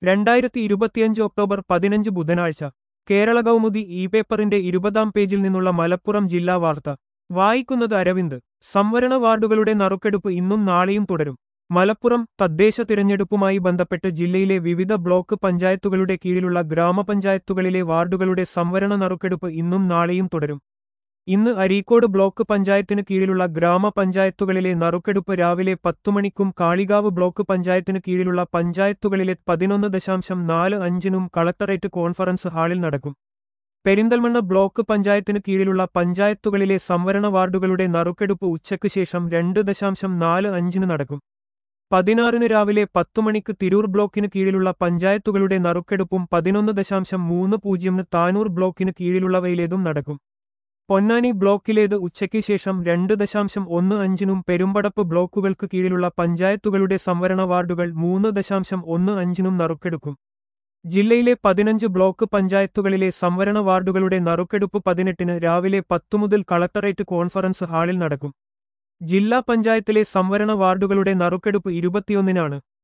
2025 October 15 ബുധനാഴ്ച Kerala Kaumudi E പേപ്പറിന്റെ 20-ാം പേജിൽ നിന്നുള്ള മലപ്പുറം ജില്ലാ വാർത്ത വായിക്കുന്നത് അരവിന്ദ്. സംവരണ വാർഡുകളുടെ നറുക്കെടുപ്പ് ഇന്നും നാളെയും തുടരും. മലപ്പുറം തദ്ദേശ തിരഞ്ഞെടുപ്പുമായി ബന്ധപ്പെട്ട് ജില്ലയിലെ വിവിധ ബ്ലോക്ക് പഞ്ചായത്തുകളുടെ കീഴിലുള്ള ഗ്രാമപഞ്ചായത്തുകളിലെ വാർഡുകളുടെ സംവരണ നറുക്കെടുപ്പ് ഇന്നും നാളെയും തുടരും. ഇന്ന് അരീക്കോട് ബ്ലോക്ക് പഞ്ചായത്തിന് കീഴിലുള്ള ഗ്രാമപഞ്ചായത്തുകളിലെ നറുക്കെടുപ്പ് രാവിലെ 10 മണിക്കും കാളികാവ് ബ്ലോക്ക് പഞ്ചായത്തിന് കീഴിലുള്ള പഞ്ചായത്തുകളിലെ 11:45 കളക്ടറേറ്റ് കോൺഫറൻസ് ഹാളിൽ നടക്കും. പെരിന്തൽമണ്ണ ബ്ലോക്ക് പഞ്ചായത്തിന് കീഴിലുള്ള പഞ്ചായത്തുകളിലെ സംവരണ വാർഡുകളുടെ നറുക്കെടുപ്പ് ഉച്ചയ്ക്ക് ശേഷം 2:45 നടക്കും. 16 രാവിലെ 10 മണിക്ക് തിരൂർ ബ്ലോക്കിന് കീഴിലുള്ള പഞ്ചായത്തുകളുടെ നറുക്കെടുപ്പും 11:30 താനൂർ ബ്ലോക്കിന് കീഴിലുള്ളവയിലേതും നടക്കും. പൊന്നാനി ബ്ലോക്കിലേത് ഉച്ചയ്ക്ക് ശേഷം 2:15 പെരുമ്പടപ്പ് ബ്ലോക്കുകൾക്ക് കീഴിലുള്ള പഞ്ചായത്തുകളുടെ സംവരണ വാർഡുകൾ 3:15 നറുക്കെടുക്കും. ജില്ലയിലെ 15 ബ്ലോക്ക് പഞ്ചായത്തുകളിലെ സംവരണ വാർഡുകളുടെ നറുക്കെടുപ്പ് 18 രാവിലെ 10 മുതൽ കളക്ടറേറ്റ് കോൺഫറൻസ് ഹാളിൽ നടക്കും. ജില്ലാ പഞ്ചായത്തിലെ സംവരണ വാർഡുകളുടെ നറുക്കെടുപ്പ് 21-നാണ്.